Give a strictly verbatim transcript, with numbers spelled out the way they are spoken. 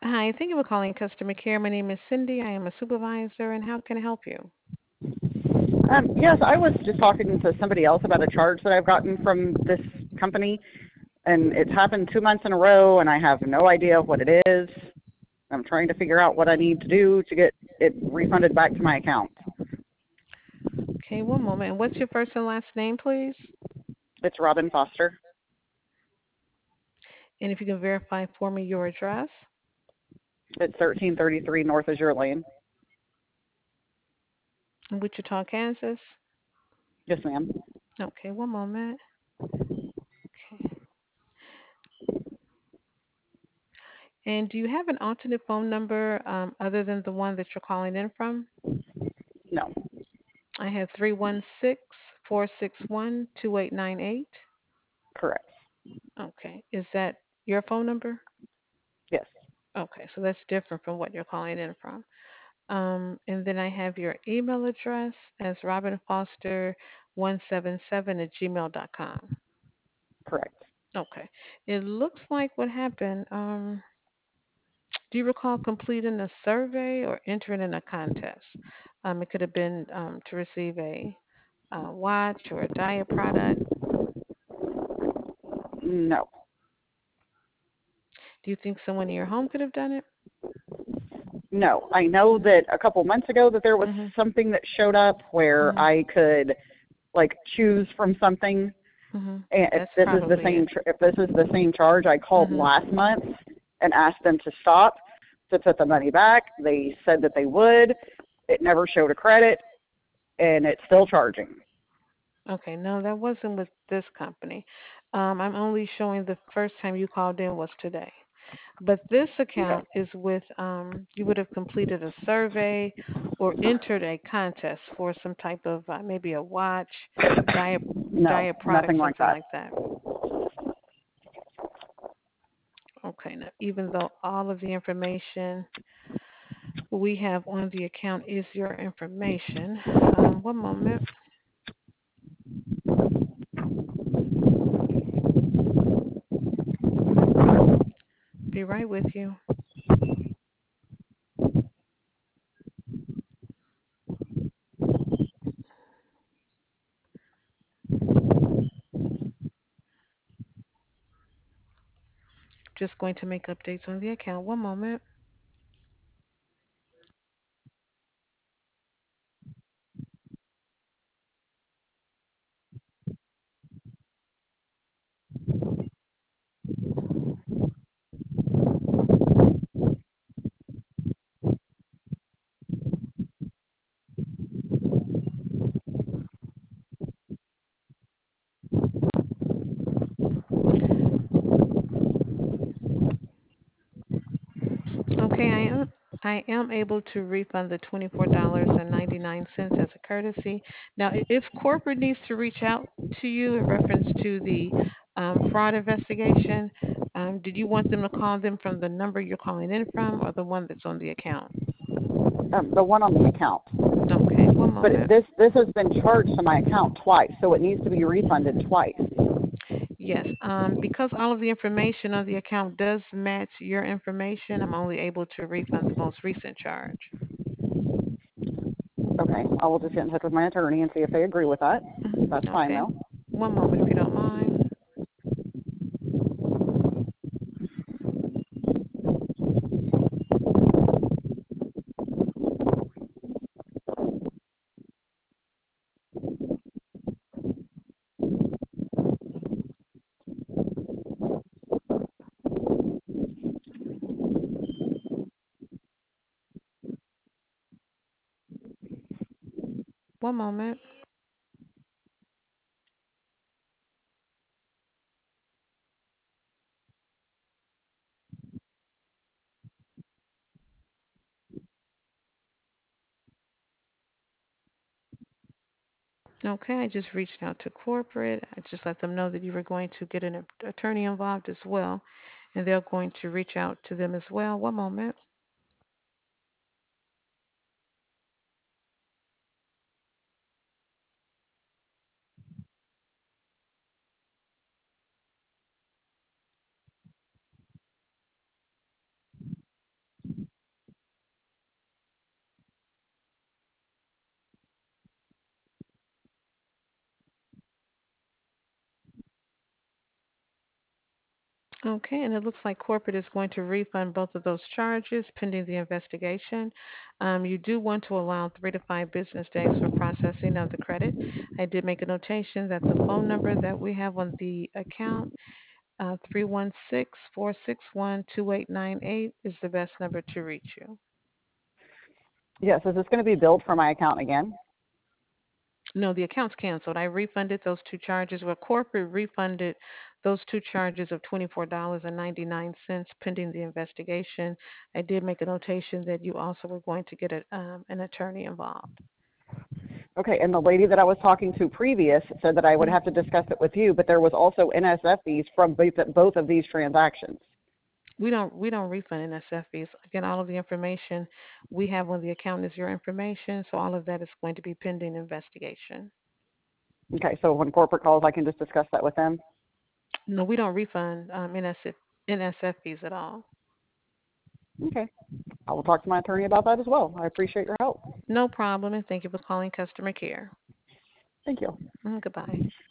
Hi, thank you for calling customer care. My name is Cindy. I am a supervisor, and how can I help you? Um, yes, I was just talking to somebody else about a charge that I've gotten from this company, and it's happened two months in a row, and I have no idea what it is. I'm trying to figure out what I need to do to get it refunded back to my account. Okay, one moment. And what's your first and last name, please? It's Robin Foster. And if you can verify for me your address. It's thirteen thirty-three North Azure Lane. In Wichita, Kansas. Yes, ma'am. Okay, one moment. Okay. And do you have an alternate phone number um, other than the one that you're calling in from? No, I have three one six, four six one, two eight nine eight. correct. Okay, is that your phone number? Yes, Okay, so that's different from what you're calling in from. Um, and then I have your email address as robinfoster one seven seven at gmail dot com. correct. Okay. It looks like what happened. Um, do you recall completing a survey or entering in a contest? Um, it could have been um, to receive a uh, watch or a diet product. No, Do you think someone in your home could have done it? no. I know that a couple months ago that there was Mhm. something that showed up where Mhm. I could like choose from something. Mhm. And if That's this is the probably same, it. tr- if this is the same charge, I called Mhm. last month and asked them to stop to put the money back. They said that they would. It never showed a credit, and it's still charging. Okay, no, that wasn't with this company. Um, I'm only showing the first time you called in was today. But this Okay. account is with, um, you would have completed a survey or entered a contest for some type of uh, maybe a watch, diet, No, diet product, nothing like something that. like that. Okay, now even though all of the information we have on the account is your information, um, one moment, be right with you. Just going to make updates on the account. One moment. Okay, I am I am able to refund the twenty-four dollars and ninety-nine cents as a courtesy. Now, if corporate needs to reach out to you in reference to the um, fraud investigation, um, did you want them to call them from the number you're calling in from or the one that's on the account? Um, the one on the account. Okay, one But moment. this this has been charged to my account twice, so it needs to be refunded twice. Yes, um, because all of the information on the account does match your information, I'm only able to refund the most recent charge. Okay, I will just get in touch with my attorney and see if they agree with that. Mhm. That's fine Okay, though. one moment if you don't mind. One moment. Okay, I just reached out to corporate. I just let them know that you were going to get an attorney involved as well, and they're going to reach out to them as well. One moment. Okay, and it looks like corporate is going to refund both of those charges pending the investigation. Um, you do want to allow three to five business days for processing of the credit. I did make a notation that the phone number that we have on the account, uh, three one six, four six one, two eight nine eight, is the best number to reach you. Yes, is this going to be billed from my account again? No, the account's canceled. I refunded those two charges. Well, corporate refunded those two charges of twenty-four dollars and ninety-nine cents pending the investigation. I did make a notation that you also were going to get a, um, an attorney involved. Okay, and the lady that I was talking to previous said that I would Mhm. have to discuss it with you, but there was also N S F fees from both both of these transactions. We don't we don't refund N S F fees. Again, all of the information we have on the account is your information, so all of that is going to be pending investigation. Okay, so when corporate calls, I can just discuss that with them? No, we don't refund um, N S F, N S F fees at all. Okay, I will talk to my attorney about that as well. I appreciate your help. No problem, and thank you for calling customer care. Thank you. Mm, goodbye.